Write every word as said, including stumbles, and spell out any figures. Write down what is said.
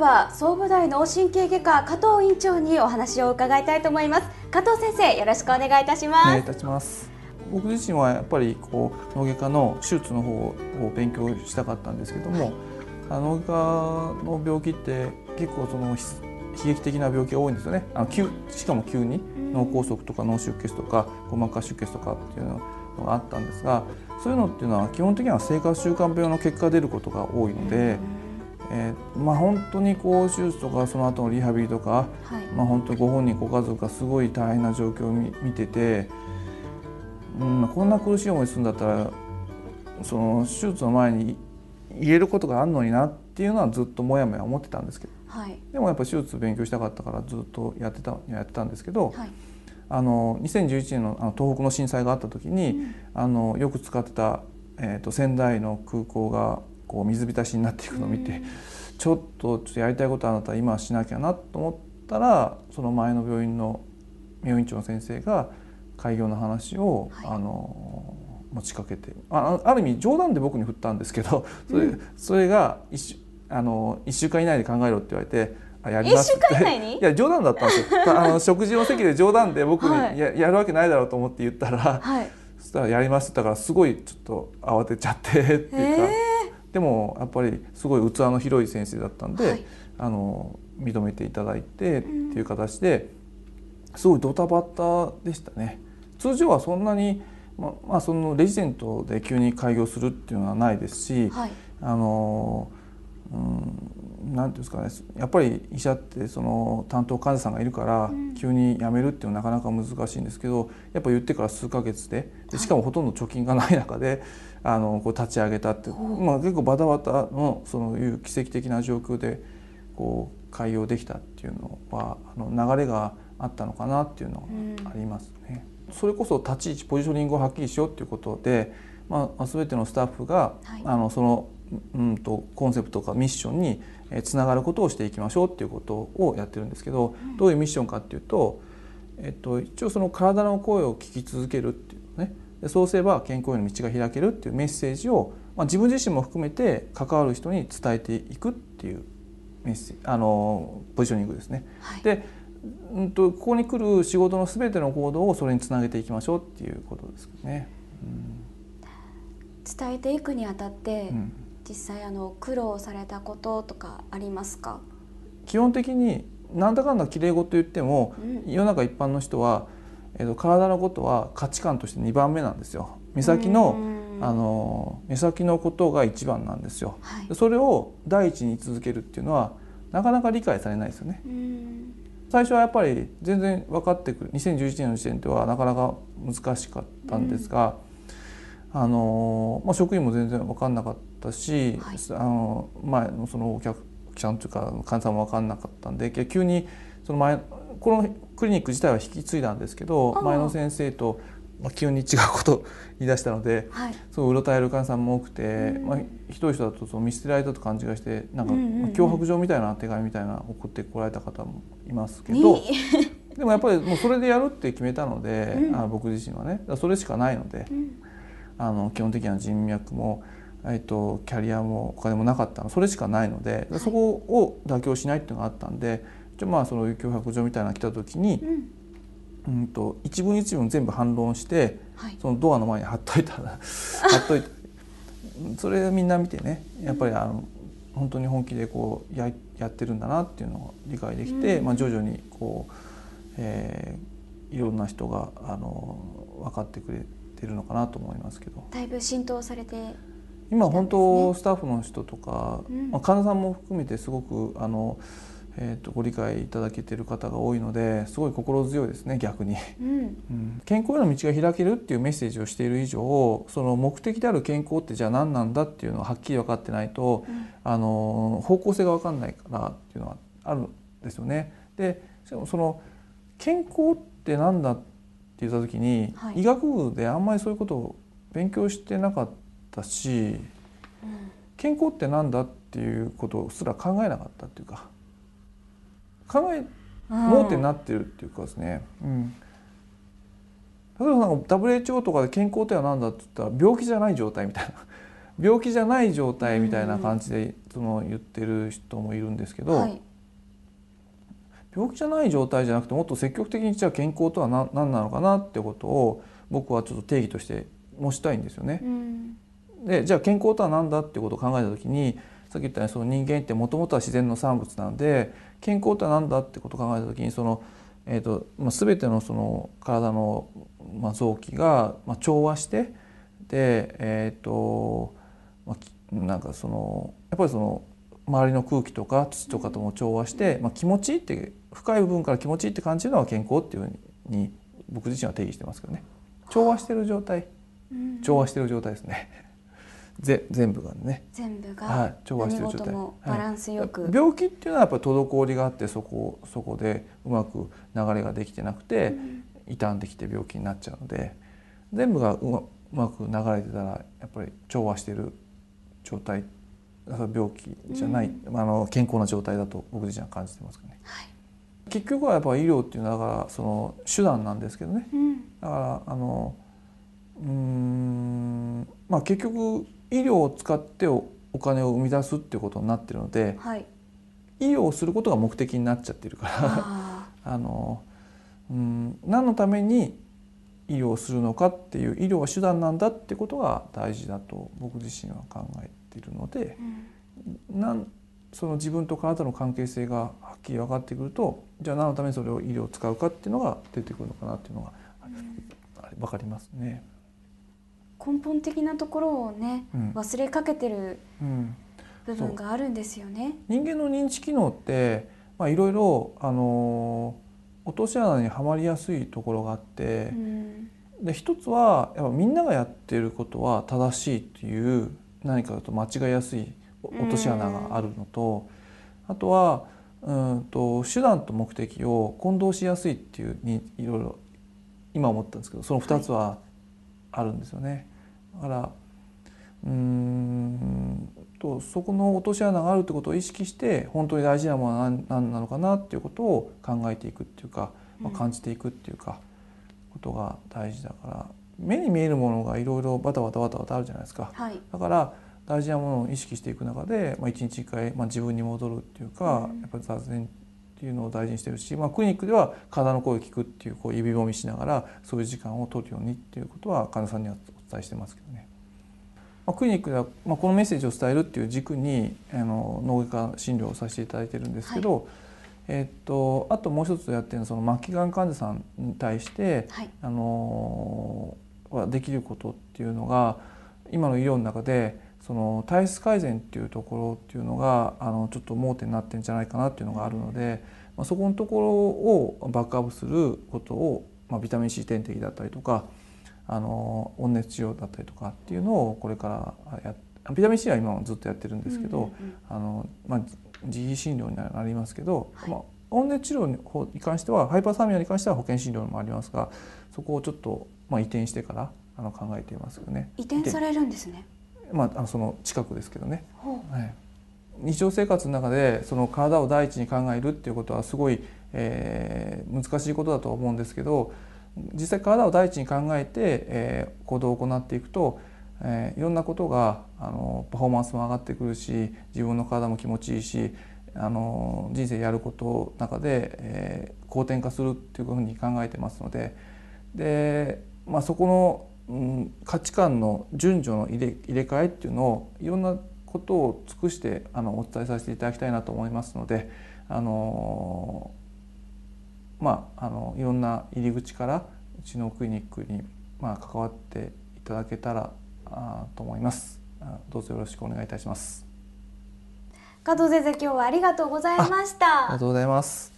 は総武大脳神経外科加藤院長にお話を伺いたいと思います。加藤先生、よろしくお願いいたします。 お願いいたします。僕自身はやっぱりこう脳外科の手術の方を勉強したかったんですけども、はい、脳外科の病気って結構その悲劇的な病気が多いんですよね。あの急しかも急に脳梗塞とか脳出血とか硬膜下出血とかっていうのがあったんですが、そういうのっていうのは基本的には生活習慣病の結果が出ることが多いので、えーまあ、本当にこう手術とかその後のリハビリとか、はい、まあ、本当にご本人ご家族がすごい大変な状況を 見, 見てて、うん、こんな苦しい思いするんだったらその手術の前に言えることがあるのになっていうのはずっともやもや思ってたんですけど、はい、でもやっぱ手術勉強したかったからずっとやってたやってたんですけど、はい、あのにせんじゅういちねん の, あの東北の震災があった時に、うん、あのよく使ってた、えー、と仙台の空港がこう水浸しになっていくのを見て、うん、ちょっとちょっとやりたいことあなたは今はしなきゃなと思ったら、その前の病院の病院長の先生が開業の話を、はい、あの持ちかけて あ, ある意味冗談で僕に振ったんですけど、そ れ,、うん、それが 1, あのいっしゅうかん以内で考えろって言われて、あやりますって。 いっしゅうかん以内に？ いや冗談だったんですよ。あの食事の席で冗談で僕に や,、はい、やるわけないだろうと思って言ったら、はい、そしたらやりますって言ったからすごいちょっと慌てちゃってっていうか、でもやっぱりすごい器の広い先生だったんで、はい、あの認めていただいてっていう形ですごいドタバタでしたね。通常はそんなに、ままあ、そのレジデントで急に開業するっていうのはないですし、はい、あのうん、なんていうんですかね、やっぱり医者ってその担当患者さんがいるから急に辞めるっていうのはなかなか難しいんですけど、やっぱ言ってから数ヶ月で、でしかもほとんど貯金がない中であのこう立ち上げたって、まあ、結構バタバタのそういう奇跡的な状況でこう開業できたっていうのはあの流れがあったのかなっていうのがありますね。うん、それこそ立ち位置ポジショニングをはっきりしようっていうことで、まあ、全てのスタッフが、はい、あのそのうんとコンセプトかミッションにつながることをしていきましょうっていうことをやってるんですけど、うん、どういうミッションかっていうと、えっと、一応その体の声を聞き続けるっていうね、でそうすれば健康への道が開けるっていうメッセージを、まあ、自分自身も含めて関わる人に伝えていくっていうメッセージ、あのポジショニングですね。はい、で、うんと、ここに来る仕事の全ての行動をそれにつなげていきましょうっていうことですね。うん、 伝えていくにあたって、うん、実際あの苦労されたこととかありますか？ 基本的になんだかんだきれい事言っても、うん、世の中一般の人は、えーと、体のことは価値観としてにばんめなんですよ。目先の、あの目先のことがいちばんなんですよ。はい、それを第一に続けるっていうのはなかなか理解されないですよね。うん、最初はやっぱり全然分かってくるにせんじゅういちねんの時点ではなかなか難しかったんですが、うん、あのまあ、職員も全然分かんなかったし、はい、あの前のそのお客さんというか患者さんも分かんなかったんで、急にその前このクリニック自体は引き継いだんですけど、前の先生と急に違うことを言い出したので、はい、そううろたえる患者さんも多くて、うん、まあ、ひどい人だとその見捨てられたと勘違いしてなんか脅迫状みたいな手紙みたいな送ってこられた方もいますけど、でもやっぱりもうそれでやるって決めたので、うん、あ僕自身はねそれしかないので、うん、あの基本的な人脈も、えっと、キャリアもお金もなかったのそれしかないので、はい、そこを妥協しないっていうのがあったんで、じゃまあその脅迫状みたいなのが来た時に、うんうんと一文一文全部反論して、はい、そのドアの前に貼っといた貼っといてそれみんな見てね、やっぱりあの本当に本気でこう や, やってるんだなっていうのを理解できて、うん、まあ、徐々にこう、えー、いろんな人があの分かってくれてるのかなと思いますけど、 だいぶ浸透されて、ね、 今本当スタッフの人とか、うん、まあ、患者さんも含めてすごくあのえー、とご理解いただけている方が多いのですごい心強いですね、逆に、うんうん、健康への道が開けるっていうメッセージをしている以上、その目的である健康ってじゃあ何なんだっていうのははっきり分かってないと、うん、あの方向性が分かんないからっていうのはあるんですよね。でその健康って何だって言った時に、はい、医学部であんまりそういうことを勉強してなかったし、うん、健康って何だっていうことすら考えなかったっていうか、考え盲点になってるっていうかですね、うん、例えばなんか ダブリューエイチオー とかで健康っては何だって言ったら病気じゃない状態みたいな病気じゃない状態みたいな感じでその言ってる人もいるんですけど、はい、病気じゃない状態じゃなくてもっと積極的にじゃあ健康とは何, 何なのかなってことを僕はちょっと定義として模したいんですよね。うん、でじゃあ健康とは何だってことを考えた時にさっき言ったようにその人間ってもともとは自然の産物なので健康とは何だってことを考えた時にその、えーとまあ、全てのその体の、まあ、臓器が、まあ、調和してで、えーとまあ、なんかそのやっぱりその周りの空気とか土とかとも調和して、まあ、気持ちいいって深い部分から気持ちいいって感じるのは健康っていうふうに僕自身は定義してますけどね。調和してる状態、調和してる状態ですね。ぜ全部がね全部が、 はい、調和してる状態、 何事もバランスよく、 はい、病気っていうのはやっぱり滞りがあってそこそこでうまく流れができてなくて、うん、傷んできて病気になっちゃうので全部がう ま, うまく流れてたらやっぱり調和してる状態病気じゃない、うん、あの健康な状態だと僕自身は感じてますけどね、はい、結局はやっぱり医療っていうのはだからその手段なんですけどね、うん、だからあのうーんまあ結局医療を使ってお金を生み出すっていうことになってるので、はい、医療をすることが目的になっちゃってるからああのうん何のために医療をするのかっていう医療は手段なんだってことが大事だと僕自身は考えているので、うん、なんその自分と体の関係性がはっきり分かってくるとじゃあ何のためにそれを医療を使うかっていうのが出てくるのかなっていうのが、うん、分かりますね。 根本的なところをね、うん、忘れかけてる部分があるんですよね。 うん、人間の認知機能ってまあいろいろあの落とし穴にはまりやすいところがあって、うん、で一つはやっぱみんながやっていることは正しいっていう何かだと間違いやすい落とし穴があるのと、うん、あとはうんと手段と目的を混同しやすいっていうにいろいろ今思ったんですけどそのふたつはあるんですよね。はい、だからうーんとそこの落とし穴があるってことを意識して本当に大事なものは 何, 何なのかなっていうことを考えていくっていうか、まあ、感じていくっていうか、うん、ことが大事だから目に見えるものがいろいろバタバタバタバタあるじゃないですか、はい、だから大事なものを意識していく中で、まあ、一日一回、まあ、自分に戻るっていうか、うん、やっぱり座禅っていうのを大事にしてるし、まあ、クリニックでは体の声を聞くっていうこう指揉みしながらそういう時間を取るようにっていうことは患者さんにはお伝えしてますけどね。まあ、クリニックでは、まあ、このメッセージを伝えるっていう軸にあの脳外科診療をさせていただいてるんですけど、はい、えっとあともう一つやってるのはその末期がん患者さんに対して、はい、あのできることっていうのが今の医療の中でその体質改善っていうところっていうのがあのちょっと盲点になってるんじゃないかなっていうのがあるので、まあ、そこのところをバックアップすることを、まあ、ビタミン C 点滴だったりとかあの温熱治療だったりとかっていうのをこれからやビタミン C は今もずっとやってるんですけど、うんうんうん、あのまあ、自費診療になりますけど、はい、まあ、温熱治療に関してはハイパーサミアに関しては保険診療もありますがそこをちょっと、まあ、移転してからあの考えていますよね。 移転されるんですね。 まあ、あのその近くですけどね、はい、日常生活の中でその体を第一に考えるっていうことはすごい、えー、難しいことだと思うんですけど実際体を第一に考えて、えー、行動を行っていくと、えー、いろんなことがあのパフォーマンスも上がってくるし自分の体も気持ちいいしあの人生やることの中で、えー、好転化するっていうふうに考えてますので、で、まあ、そこのうん、価値観の順序の入れ、入れ替えっていうのをいろんなことを尽くしてあのお伝えさせていただきたいなと思いますのであの、まあ、あのいろんな入り口からうちのクリニックに、まあ、関わっていただけたらあと思います。どうぞよろしくお願いいたします。 加藤先生、今日はありがとうございました。 ありがとうございます。